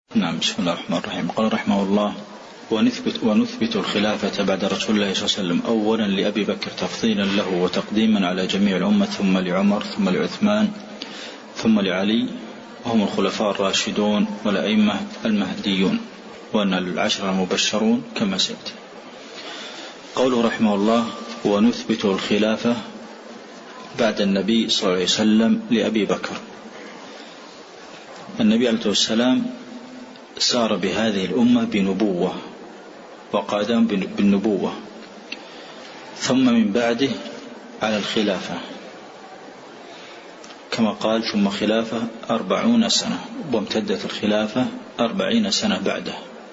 نعم. بسم الله الرحمن الرحيم. قال رحمه الله: ونثبت الخلافة بعد رسول الله صلى الله عليه وسلم أولا لأبي بكر تفضيلا له وتقديما على جميع الأمة، ثم لعمر، ثم لعثمان، ثم لعلي، وهم الخلفاء الراشدون والأئمة المهديون، وأن العشر المبشرون كما سيأتي. قوله رحمه الله: ونثبت الخلافة بعد النبي صلى الله عليه وسلم لأبي بكر. النبي عليه السلام سار بهذه الأمة بنبوة وقادم بالنبوة، ثم من بعده على الخلافة كما قال: ثم خلافة 40 سنة، وامتدت الخلافة 40 سنة بعده.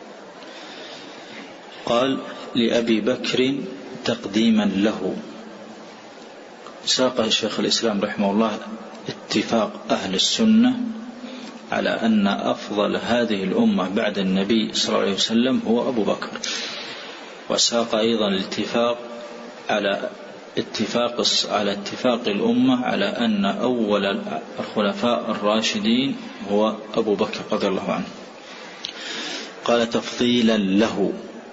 قال: لأبي بكر تقديما له. ساق الشيخ الإسلام رحمه الله اتفاق أهل السنة على أن أفضل هذه الأمة بعد النبي صلى الله عليه وسلم هو أبو بكر، وساق أيضا الاتفاق على اتفاق الأمة على أن أول الخلفاء الراشدين هو أبو بكر رضي الله عنه. قال: تفضيلا له،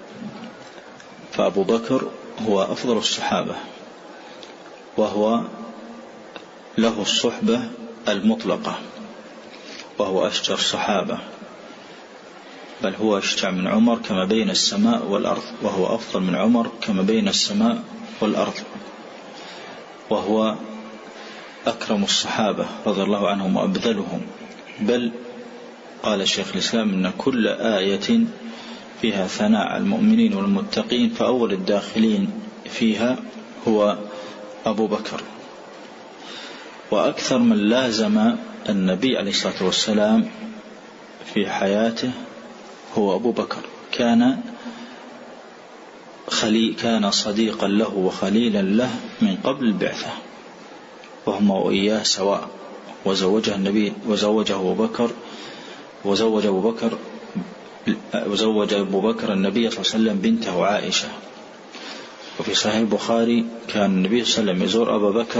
فأبو بكر هو أفضل الصحابة، وهو له الصحبة المطلقة، وهو أشجر صحابة، بل هو أشجع من عمر كما بين السماء والأرض، وهو أفضل من عمر كما بين السماء والأرض، وهو أكرم الصحابة رضي الله عنهم وأبذلهم. بل قال الشيخ الإسلام: إن كل آية فيها ثناء على المؤمنين والمتقين، فأول الداخلين فيها هو أبو بكر. وأكثر من لازم النبي عليه الصلاة والسلام في حياته هو أبو بكر. كان صديقا له وخليلا له من قبل البعثة، وهما وإياه سواء. وزوج أبو بكر النبي صلى الله عليه وسلم بنته عائشة. وفي صحيح البخاري كان النبي صلى الله عليه وسلم يزور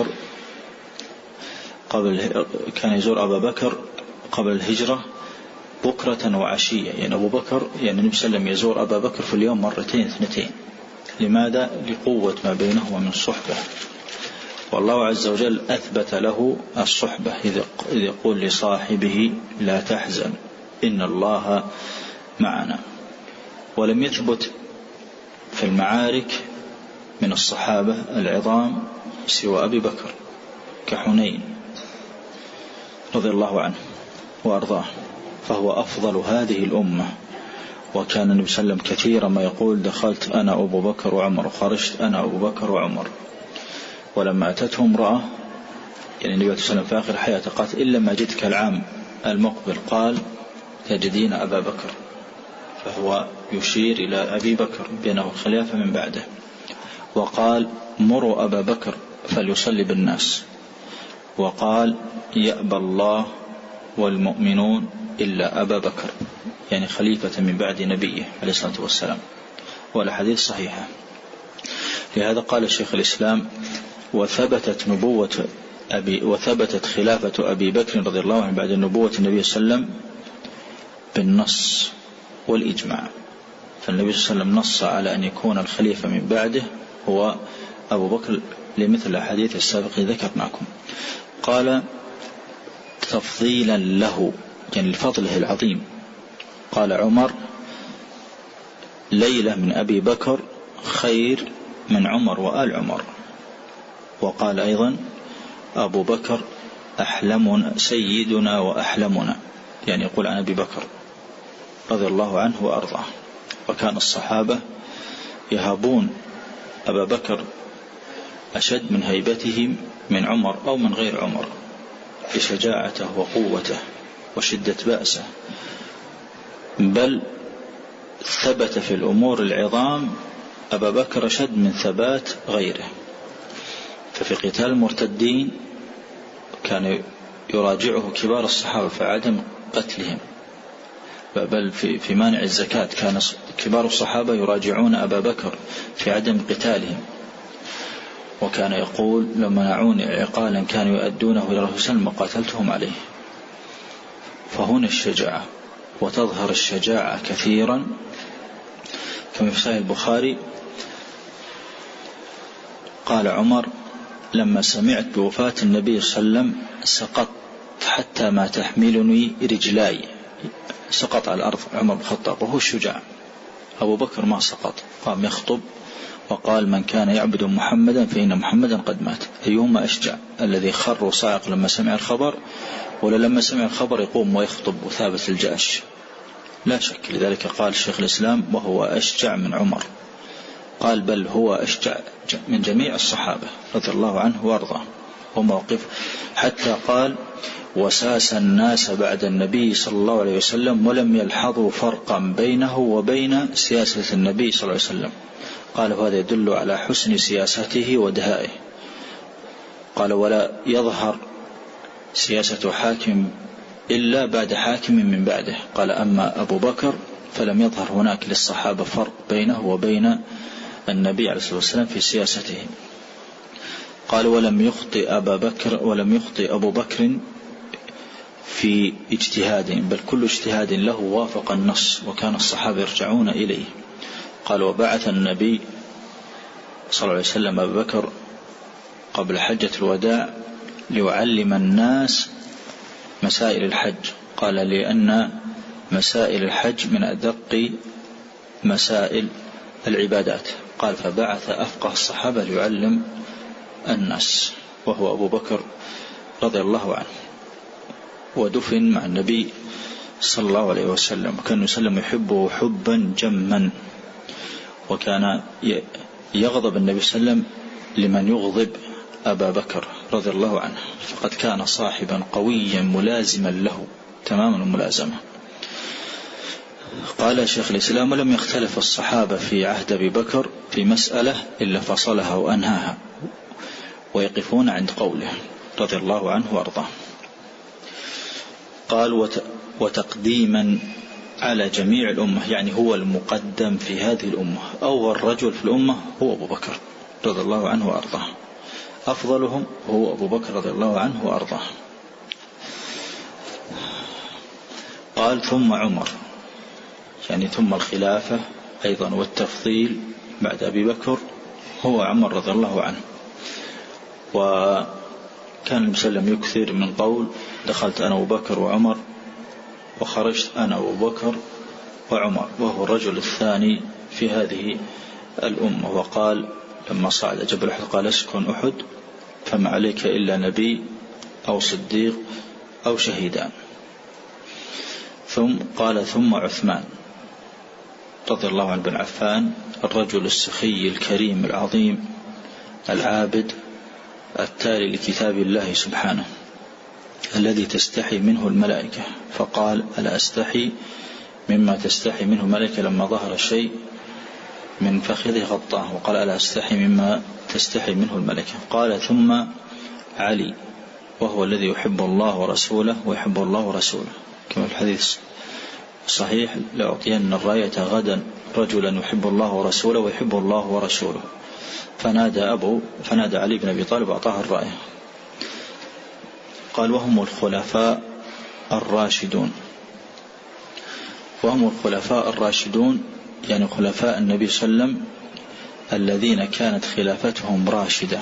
أبا بكر قبل الهجرة بكرة وعشية، يعني أبو بكر النبي صلى الله عليه وسلم يزور أبا بكر في اليوم مرتين 2. لماذا؟ لقوة ما بينهما من صحبة. والله عز وجل أثبت له الصحبة إذ يقول لصاحبه: لا تحزن إن الله معنا. ولم يثبت في المعارك من الصحابة العظام سوى أبي بكر، كحنين رضي الله عنه وأرضاه، فهو أفضل هذه الأمة. وكان النبي صلى الله عليه وسلم كثيرا ما يقول: دخلت أنا أبو بكر وعمر، وخرجت أنا أبو بكر وعمر. ولما أتته امرأة، يعني النبي صلى الله عليه وسلم في آخر حياته، قالت: إلا ما جدك العام المقبل، قال: تجدين أبا بكر. فهو يشير إلى أبي بكر بأنه الخلافة من بعده. وقال: مروا أبا بكر فليصلي بالناس. وقال: يأبى الله والمؤمنون إلا أبا بكر، يعني خليفة من بعد نبيه عليه الصلاة والسلام. والحديث صحيحة. لهذا قال الشيخ الإسلام: وثبتت خلافة أبي بكر رضي الله عنه بعد نبوة النبي صلى الله عليه وسلم بالنص والإجماع. فالنبي صلى الله عليه وسلم نص على أن يكون الخليفة من بعده هو أبو بكر لمثل الحديث السابق ذكرناكم. قال: تفضيلا له، يعني لفضله العظيم. قال عمر: ليلة من أبي بكر خير من عمر وآل عمر. وقال أيضا: أبو بكر أحلمنا، سيدنا وأحلمنا، يعني يقول عن أبي بكر رضي الله عنه وأرضاه. وكان الصحابة يهابون أبا بكر أشد من هيبتهم من عمر أو من غير عمر، بشجاعته وقوته وشدة بأسه. بل ثبت في الأمور العظام أبا بكر أشد من ثبات غيره. ففي قتال المرتدين كان يراجعه كبار الصحابة في عدم قتلهم، بل في مانع الزكاة كان كبار الصحابة يراجعون أبا بكر في عدم قتالهم. وكان يقول: لو منعوني عقالا كانوا يؤدونه إلى رسول الله قاتلتهم عليه. فهنا الشجاعة وتظهر الشجاعة كثيرا، كما في صحيح البخاري قال عمر: لما سمعت بوفاة النبي صلى الله عليه وسلم سقطت حتى ما تحملني رجلاي. سقط على الأرض عمر بن الخطاب وهو الشجاع. أبو بكر ما سقط، قام يخطب وقال: من كان يعبد محمدا فإن محمدا قد مات. أيهما أشجع، الذي خر وصاعق لما سمع الخبر، ولا لما سمع الخبر يقوم ويخطب وثابت الجأش؟ لا شك. لذلك قال شيخ الإسلام: وهو أشجع من عمر. قال: بل هو أشجع من جميع الصحابة رضي الله عنه وارضاه. وموقف حتى قال: وساس الناس بعد النبي صلى الله عليه وسلم ولم يلحظوا فرقا بينه وبين سياسة النبي صلى الله عليه وسلم. قال: وهذا يدل على حسن سياسته ودهائه. قال: ولا يظهر سياسة حاكم إلا بعد حاكم من بعده. قال: أما أبو بكر فلم يظهر هناك للصحابة فرق بينه وبين النبي عليه الصلاة والسلام في سياسته. قال: ولم يخطئ أبو بكر في اجتهاد، بل كل اجتهاد له وافق النص، وكان الصحابة يرجعون إليه. قال: وبعث النبي صلى الله عليه وسلم أبو بكر قبل حجة الوداع ليعلم الناس مسائل الحج. قال: لأن مسائل الحج من أدق مسائل العبادات. قال: فبعث أفقه الصحابة ليعلم الناس، وهو أبو بكر رضي الله عنه. ودفن مع النبي صلى الله عليه وسلم، وكان يسلم يحبه حبا جما، وكان يغضب النبي صلى الله عليه وسلم لمن يغضب أبا بكر رضي الله عنه، فقد كان صاحبا قويا ملازما له تمام الملازمة. قال شيخ الإسلام: ولم يختلف الصحابة في عهد أبي بكر في مسألة إلا فصلها وأنهاها، ويقفون عند قوله رضي الله عنه وأرضاه. قال: وتقديما على جميع الأمة، يعني هو المقدم في هذه الأمة. أول رجل في الأمة هو أبو بكر رضي الله عنه وأرضاه، أفضلهم هو أبو بكر رضي الله عنه وأرضاه. قال: ثم عمر، يعني ثم الخلافة أيضا والتفضيل بعد أبي بكر هو عمر رضي الله عنه. وكان المسلم يكثر من قول: دخلت أنا أبو بكر وعمر، وخرجت أنا أبو بكر وعمر، وهو الرجل الثاني في هذه الأمة. وقال لما صعد جبل أحد قال: اسكن أحد فما عليك إلا نبي أو صديق أو شهيدان. ثم عثمان رضي الله عنه بن عفان، الرجل السخي الكريم العظيم العابد التالي لكتاب الله سبحانه، الذي تستحي منه الملائكة. فقال: ألا أستحي مما تستحي منه الملائكة، لما ظهر شيء من فخذه غطاه، وقال: ألا أستحي مما تستحي منه الملائكة. قال: ثم علي، وهو الذي يحب الله ورسوله ويحب الله ورسوله، كما في الحديث صحيح: لأعطين الراية غدا رجلا يحب الله ورسوله ويحب الله ورسوله. فنادى علي بن أبي طالب وأعطاه الراية. قال: وهم الخلفاء الراشدون. وهم الخلفاء الراشدون يعني خلفاء النبي صلى الله عليه وسلم الذين كانت خلافتهم راشدة،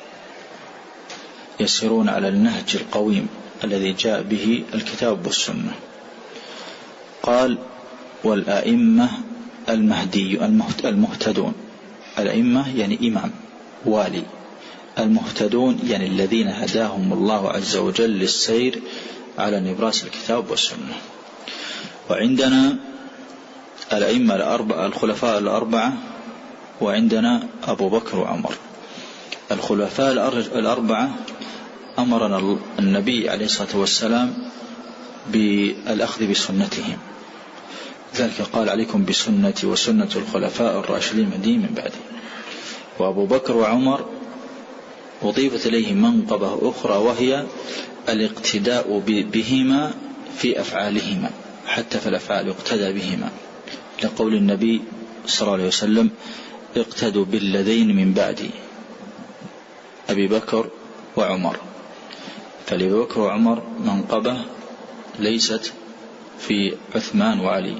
يسيرون على النهج القويم الذي جاء به الكتاب والسنة. قال: والأئمة المهتدون. الأئمة يعني إمام والي، المهتدون يعني الذين هداهم الله عز وجل للسير على نبراس الكتاب والسنة. وعندنا الأئمة الخلفاء الأربعة، وعندنا أبو بكر وعمر. الخلفاء الأربعة أمرنا النبي عليه الصلاة والسلام بالأخذ بسنتهم، ذلك قال: عليكم بسنتي وسنة الخلفاء الراشدين من بعدي. وأبو بكر وعمر أضيفت إليه منقبة أخرى، وهي الاقتداء بهما في أفعالهما، حتى في الأفعال يقتدى بهما، لقول النبي صلى الله عليه وسلم: اقتدوا بالذين من بعدي، أبي بكر وعمر. فلأبي بكر وعمر منقبة ليست في عثمان وعلي،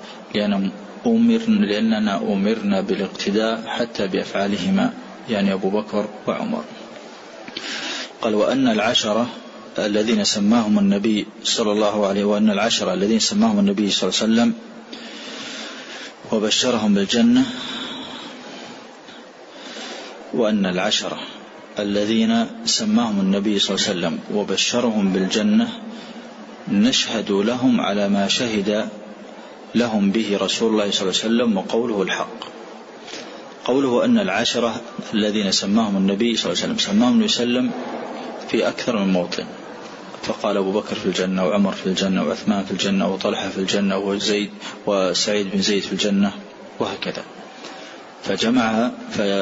لأننا أمرنا بالاقتداء حتى بأفعالهما، يعني أبو بكر وعمر. قال وأن العشرة الذين سماهم النبي صلى الله عليه وأن العشرة الذين سماهم النبي صلى الله عليه وسلم وبشرهم بالجنة، وأن العشرة الذين سماهم النبي صلى الله عليه وسلم وبشرهم بالجنة نشهد لهم على ما شهد لهم به رسول الله صلى الله عليه وسلم، وقوله الحق. قوله أن العشرة الذين سماهم النبي صلى الله عليه وسلم، سماهم النبي صلى الله عليه وسلم في أكثر من موطن، فقال أبو بكر في الجنة، وعمر في الجنة، وعثمان في الجنة، وطلحة في الجنة، وزيد وسعيد بن زيد في الجنة، وهكذا. فجمعها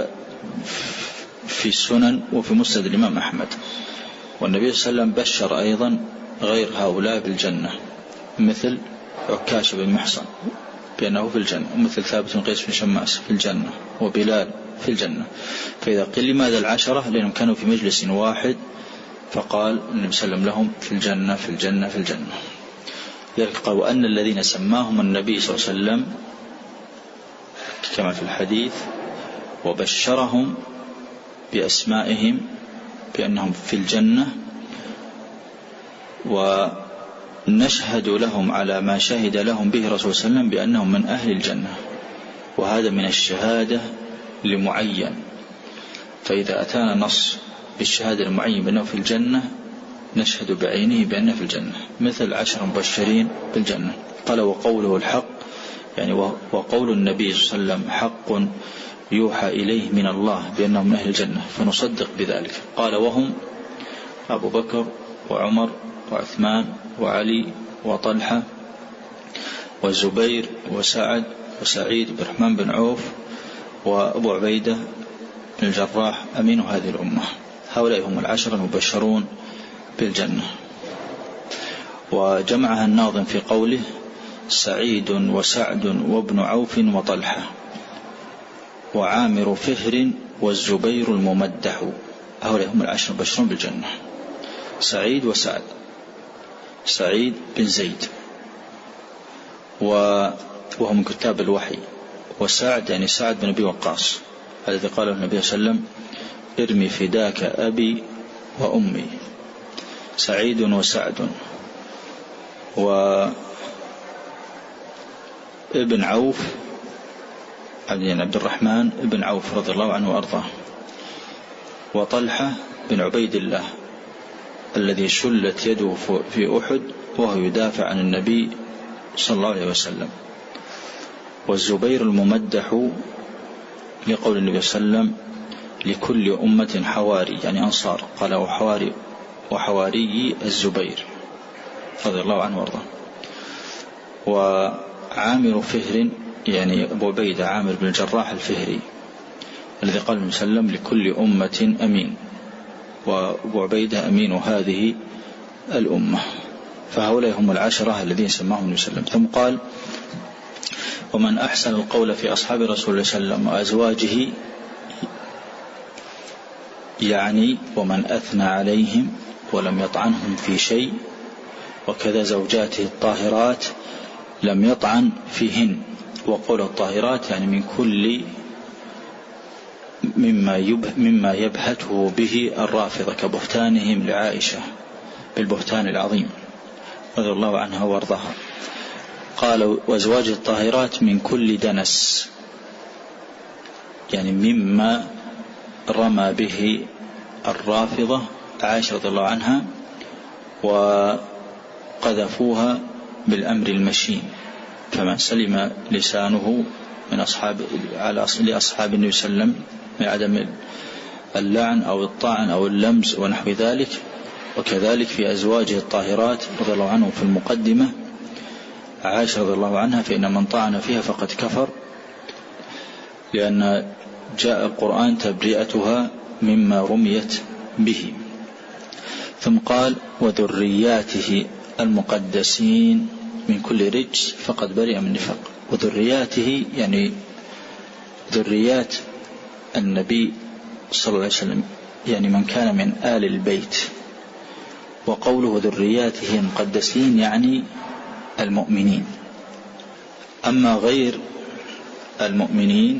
في السنن وفي مسند الإمام أحمد. والنبي صلى الله عليه وسلم بشر أيضا غير هؤلاء بالجنة، مثل عكاش بن محصن بأنه في الجنة، ومثل ثابت بن قيس بن شماس في الجنة، وبلال في الجنة. فإذا قيل لماذا العشرة؟ لأنهم كانوا في مجلس واحد، فقال النبي صلى الله عليه وسلم لهم في الجنة في الجنة في الجنة. لذلك قال وأن الذين سماهم النبي صلى الله عليه وسلم كما في الحديث وبشرهم بأسمائهم بأنهم في الجنة، ونشهد لهم على ما شهد لهم به رسول صلى الله عليه وسلم بأنهم من أهل الجنة. وهذا من الشهادة لمعين، فإذا أتانا نص بالشهادة المعين بأنه في الجنة نشهد بعينه بأنه في الجنة، مثل 10 مبشرين بالجنة. قال وقوله الحق، يعني وقول النبي صلى الله عليه وسلم حق يوحى إليه من الله بأنهم من أهل الجنة، فنصدق بذلك. قال وهم أبو بكر وعمر وعثمان وعلي وطلحة والزبير وسعد وسعيد بن الرحمن بن عوف وأبو عبيدة بن الجراح أمين هذه الأمة. هؤلاء هم العشرة المبشرون بالجنة. وجمعها الناظم في قوله سعيد وسعد وابن عوف وطلحة وعامر فهر والزبير الممدح. هؤلاء هم العشرة المبشرون بالجنة. سعيد وسعد، سعيد بن زيد وهو من كتاب الوحي، وسعد يعني سعد بن أبي وقاص الذي قاله النبي صلى الله عليه وسلم ارمي فداك أبي وأمي. سعيد وسعد. وابن عوف عبد الرحمن بن عوف رضي الله عنه وأرضاه. وطلحة بن عبيد الله الذي شلت يده في أحد وهو يدافع عن النبي صلى الله عليه وسلم. والزبير الممدح لقول النبي صلى الله عليه وسلم لكل أمة حواري، يعني أنصار، قال وحواري الزبير رضي الله عنه وارضاه. وعامر فهر يعني أبو عبيدة عامر بن الجراح الفهري الذي قال النبي صلى الله عليه وسلم لكل أمة أمين، وأبو عبيدة أمين هذه الأمة. فهؤلاء هم العشرة الذين سماهم النبي صلى الله عليه وسلم. ثم قال ومن أحسن القول في أصحاب رسول الله صلى الله عليه وسلم وأزواجه، يعني ومن أثنى عليهم ولم يطعنهم في شيء، وكذا زوجاته الطاهرات لم يطعن فيهن. وقول الطاهرات يعني من كل مما يبهته به الرافضة كبهتانهم لعائشة بالبهتان العظيم رضي الله عنها وارضاها. قال وأزواج الطاهرات من كل دنس، يعني مما رمى به الرافضة عائشة رضي الله عنها وقذفوها بالأمر المشين، فمن سلم لسانه من لأصحاب النبي صلى الله عليه وسلم من عدم اللعن أو الطعن أو اللمز ونحو ذلك. وكذلك في أزواجه الطاهرات رضي الله عنه في المقدمة عائشة رضي الله عنها فإن من طعن فيها فقد كفر، لأن جاء القرآن تبرئتها مما رميت به. ثم قال وذرياته المقدسين من كل رجس فقد برئ من نفاق. وذرياته يعني ذريات النبي صلى الله عليه وسلم، يعني من كان من آل البيت. وقوله ذرياته المقدسين يعني المؤمنين. أما غير المؤمنين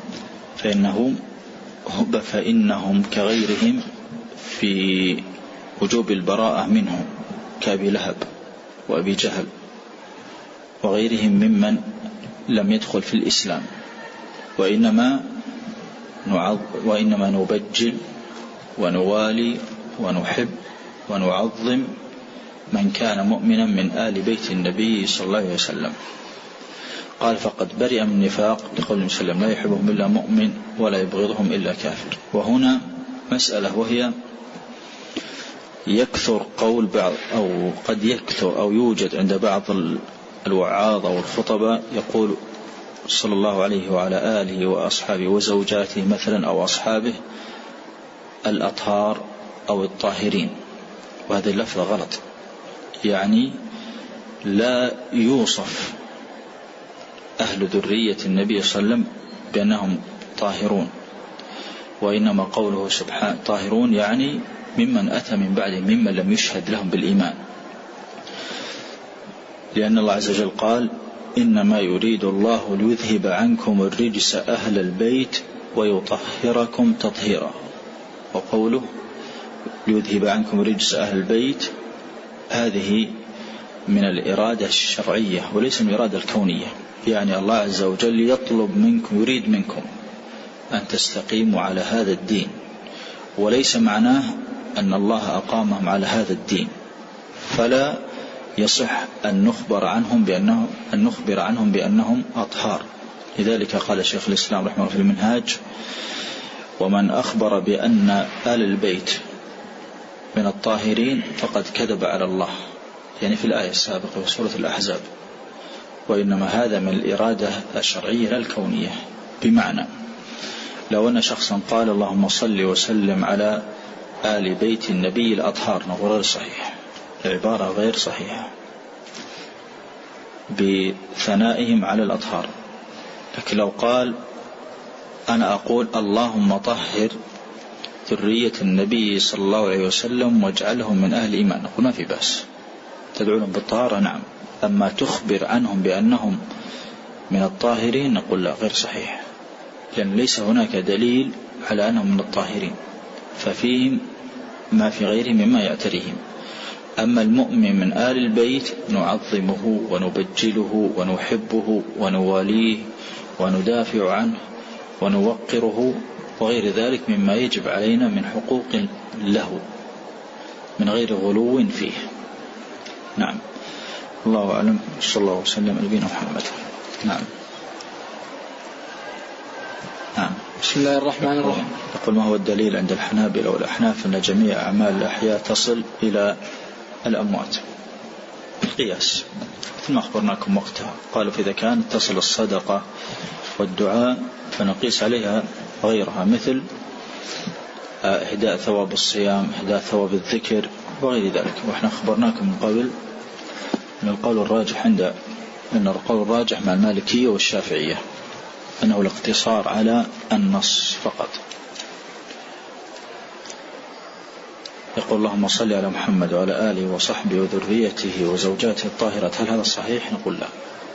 فإنهم كغيرهم في وجوب البراءة منهم، كأبي لهب وأبي جهل وغيرهم ممن لم يدخل في الإسلام، وإنما نبجل ونوالي ونحب ونعظم من كان مؤمنا من آل بيت النبي صلى الله عليه وسلم. قال فقد برئ من النفاق لقول النبي صلى الله عليه وسلم لا يحبهم إلا مؤمن ولا يبغضهم إلا كافر. وهنا مسألة، وهي يكثر قول بعض، أو قد يكثر أو يوجد عند بعض الوعاظ أو الخطباء يقول صلى الله عليه وعلى آله وأصحابه وزوجاته مثلا أو أصحابه الأطهار أو الطاهرين، وهذه اللفظة غلط. يعني لا يوصف أهل ذرية النبي صلى الله عليه وسلم بأنهم طاهرون، وإنما قوله سبحانه طاهرون يعني ممن أتى من بعدهم، ممن لم يشهد لهم بالإيمان، لأن الله عز وجل قال إنما يريد الله ليذهب عنكم الرجس أهل البيت ويطهركم تطهيرا. وقوله ليذهب عنكم الرجس أهل البيت هذه من الإرادة الشرعية وليس من الإرادة الكونية. يعني الله عز وجل يطلب منكم، يريد منكم أن تستقيموا على هذا الدين، وليس معناه أن الله أقامهم على هذا الدين، فلا يصح أن نخبر عنهم بأنهم أطهار. لذلك قال شيخ الإسلام رحمه الله في المنهاج ومن أخبر بأن آل البيت من الطاهرين فقد كذب على الله، يعني في الآية السابقة في سورة الأحزاب. وإنما هذا من الإرادة الشرعية لا الكونية. بمعنى لو أن شخصا قال اللهم صل وسلم على آل بيت النبي الأطهار، نقول غير صحيح، العبارة غير صحيحة بثنائهم على الأطهار. لكن لو قال أنا أقول اللهم طهر ذرية النبي صلى الله عليه وسلم واجعلهم من أهل الإيمان، نقول ما في بأس، تدعو لهم بالطهارة نعم. أما تخبر عنهم بأنهم من الطاهرين نقول لا، غير صحيح، لأن ليس هناك دليل على أنهم من الطاهرين، ففيهم ما في غيرهم مما يعتريهم. أما المؤمن من آل البيت نعظمه ونبجله ونحبه ونواليه وندافع عنه ونوقره وغير ذلك مما يجب علينا من حقوق له من غير غلو فيه. نعم، الله أعلم، صلى الله وسلم على نبينا محمد. نعم. بسم الله الرحمن الرحيم. يقول ما هو الدليل عند الحنابلة والأحناف أن جميع أعمال الأحياء تصل إلى الأموات؟ القياس مثل ما أخبرناكم وقتها، قالوا فإذا كانت تصل الصدقة والدعاء فنقيس عليها غيرها، مثل إهداء ثواب الصيام، إهداء ثواب الذكر وغير ذلك. وإحنا أخبرناكم من قبل أن القول الراجح مع المالكية والشافعية أنه الاقتصار على النص فقط. يقول اللهم صل على محمد وعلى آله وصحبه وذريته وزوجاته الطاهرات، هل هذا صحيح؟ نقول لا.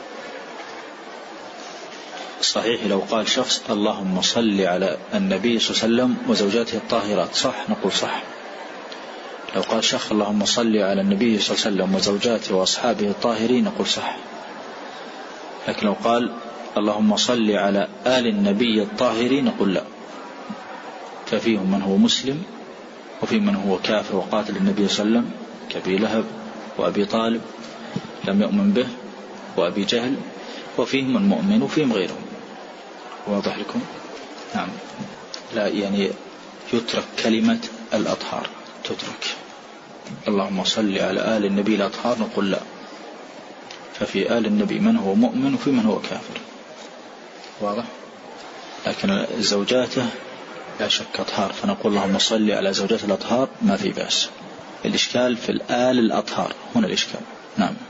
الصحيح لو قال شخص اللهم صل على النبي صلى الله عليه وسلم وزوجاته الطاهرات، صح؟ نقول صح. لو قال شخص اللهم صل على النبي صلى الله عليه وسلم وزوجاته وأصحابه الطاهرين، نقول صح. لكن لو قال اللهم صل على آل النبي الطاهرين، نقول لا، ففيهم من هو مسلم وفي من هو كافر وقاتل النبي صلى الله عليه وسلم كأبي لهب وأبي طالب لم يؤمن به وأبي جهل، وفيهم من مؤمن وفيهم غيرهم. واضح لكم؟ نعم. لا يعني يترك كلمة الأطهار، تترك اللهم صل على آل النبي الأطهار، نقول لا، ففي آل النبي من هو مؤمن وفي من هو كافر. واضح؟ لكن زوجاته لا شك أطهار، فنقول اللهم صل على زوجات الأطهار ما في بأس. الإشكال في الآل الأطهار، هنا الإشكال. نعم.